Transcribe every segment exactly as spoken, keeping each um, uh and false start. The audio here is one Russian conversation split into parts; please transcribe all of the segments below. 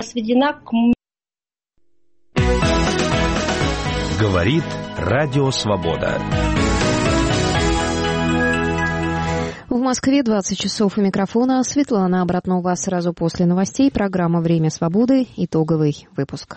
сведена к... Говорит Радио Свобода. В Москве двадцать часов у микрофона. Светлана Обратнова. Сразу после новостей программа «Время свободы». Итоговый выпуск.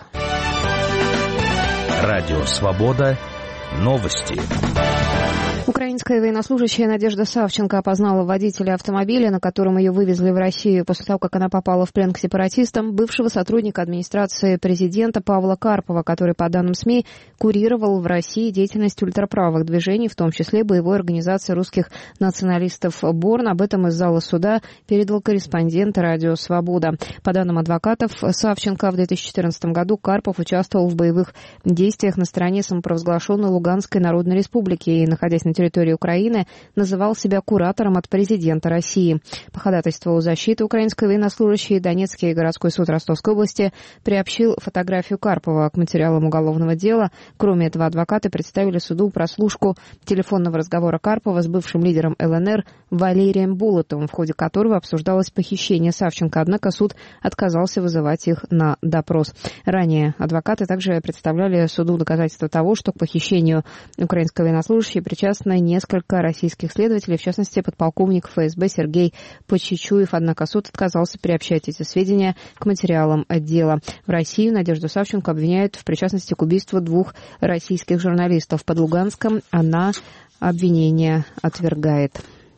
Радио Свобода. Новости. Украинская военнослужащая Надежда Савченко опознала водителя автомобиля, на котором ее вывезли в Россию после того, как она попала в плен к сепаратистам, бывшего сотрудника администрации президента Павла Карпова, который, по данным СМИ, курировал в России деятельность ультраправых движений, в том числе боевой организации русских националистов «Борн». Об этом из зала суда передал корреспондент «Радио Свобода». По данным адвокатов Савченко, в две тысячи четырнадцатом году Карпов участвовал в боевых действиях на стороне самопровозглашенной Луганской Народной Республики и, находясь на территории Украины, называл себя куратором от президента России. По ходатайству защиты украинской военнослужащей Донецкий городской суд Ростовской области приобщил фотографию Карпова к материалам уголовного дела. Кроме этого, адвокаты представили суду прослушку телефонного разговора Карпова с бывшим лидером ЛНР Валерием Булатовым, в ходе которого обсуждалось похищение Савченко, однако суд отказался вызывать их на допрос. Ранее адвокаты также представляли суду доказательства того, что к похищению украинской военнослужащей причастны несколько российских следователей, в частности, подполковник ФСБ Сергей Почечуев, однако суд отказался приобщать эти сведения к материалам дела. В Россию Надежду Савченко обвиняют в причастности к убийству двух российских журналистов. Под Луганском она обвинение отвергает.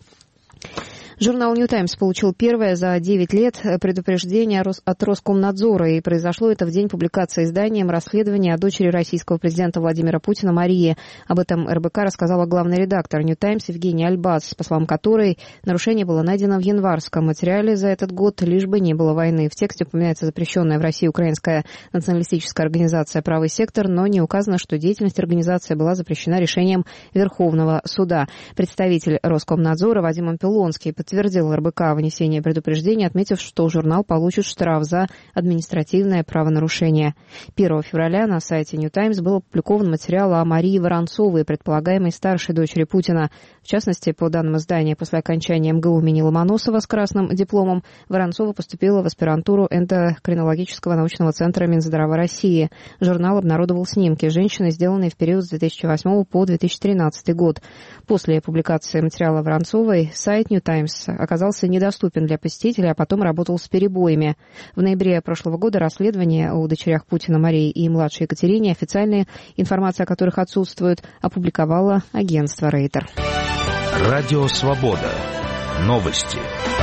Журнал «Нью Таймс» получил первое за девять лет предупреждение от Роскомнадзора, и произошло это в день публикации изданием расследования о дочери российского президента Владимира Путина Марии. Об этом эр бэ ка рассказала главный редактор «Нью Таймс» Евгения Альбац, по словам которой нарушение было найдено в январском материале за этот год, лишь бы не было войны. В тексте упоминается запрещенная в России украинская националистическая организация «Правый сектор», но не указано, что деятельность организации была запрещена решением Верховного суда. Представитель Роскомнадзора Вадим Ампилонский подтвердил эр бэ ка вынесение предупреждения, отметив, что журнал получит штраф за административное правонарушение. первого февраля на сайте Нью Таймс был опубликован материал о Марии Воронцовой, предполагаемой старшей дочери Путина. В частности, по данным издания, после окончания эм гэ у имени Ломоносова с красным дипломом Воронцова поступила в аспирантуру эндокринологического научного центра Минздрава России. Журнал обнародовал снимки женщины, сделанные в период с две тысячи восьмого по две тысячи тринадцатый год. После публикации материала Воронцовой сайт Нью Таймс оказался недоступен для посетителей, а потом работал с перебоями. В ноябре прошлого года расследование о дочерях Путина Марии и младшей Екатерине, официальная информация о которых отсутствует, опубликовало агентство Рейтер. Радио Свобода. Новости.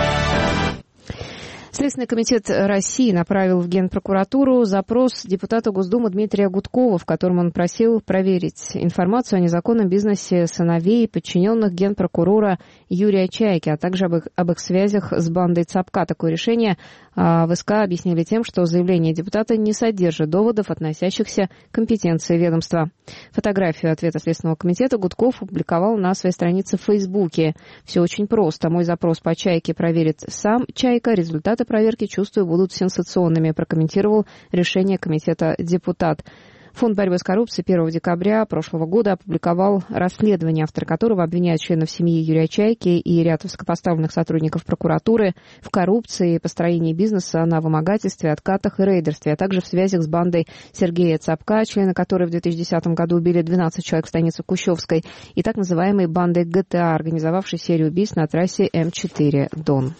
Следственный комитет России направил в Генпрокуратуру запрос депутата Госдумы Дмитрия Гудкова, в котором он просил проверить информацию о незаконном бизнесе сыновей подчиненных генпрокурора Юрия Чайки, а также об их, об их связях с бандой Цапка. Такое решение в эс ка объяснили тем, что заявление депутата не содержит доводов, относящихся к компетенции ведомства. Фотографию ответа Следственного комитета Гудков опубликовал на своей странице в Фейсбуке. «Все очень просто. Мой запрос по Чайке проверит сам Чайка. Результаты проверки, чувствую, будут сенсационными», прокомментировал решение комитета депутат. Фонд борьбы с коррупцией первого декабря прошлого года опубликовал расследование, автор которого обвиняет членов семьи Юрия Чайки и ряд высокопоставленных сотрудников прокуратуры в коррупции, построении бизнеса на вымогательстве, откатах и рейдерстве, а также в связях с бандой Сергея Цапка, члены которой в две тысячи десятом году убили двенадцать человек в станице Кущевской, и так называемой бандой гэ тэ а, организовавшей серию убийств на трассе эм четыре Дон.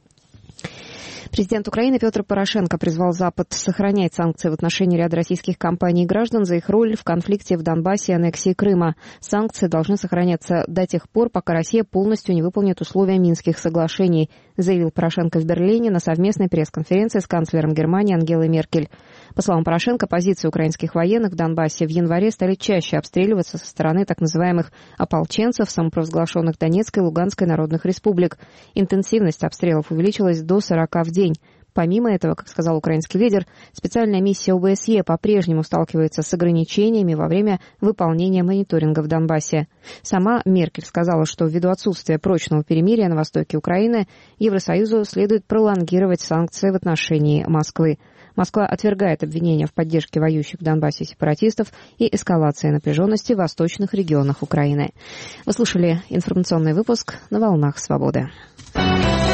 Президент Украины Петр Порошенко призвал Запад сохранять санкции в отношении ряда российских компаний и граждан за их роль в конфликте в Донбассе и аннексии Крыма. Санкции должны сохраняться до тех пор, пока Россия полностью не выполнит условия Минских соглашений, заявил Порошенко в Берлине на совместной пресс-конференции с канцлером Германии Ангелой Меркель. По словам Порошенко, позиции украинских военных в Донбассе в январе стали чаще обстреливаться со стороны так называемых ополченцев, самопровозглашенных Донецкой и Луганской народных республик. Интенсивность обстрелов увеличилась до сорока в день. Помимо этого, как сказал украинский лидер, специальная миссия о бэ эс е по-прежнему сталкивается с ограничениями во время выполнения мониторинга в Донбассе. Сама Меркель сказала, что ввиду отсутствия прочного перемирия на востоке Украины Евросоюзу следует пролонгировать санкции в отношении Москвы. Москва отвергает обвинения в поддержке воюющих в Донбассе сепаратистов и эскалации напряженности в восточных регионах Украины. Вы слушали информационный выпуск на «Волнах Свободы».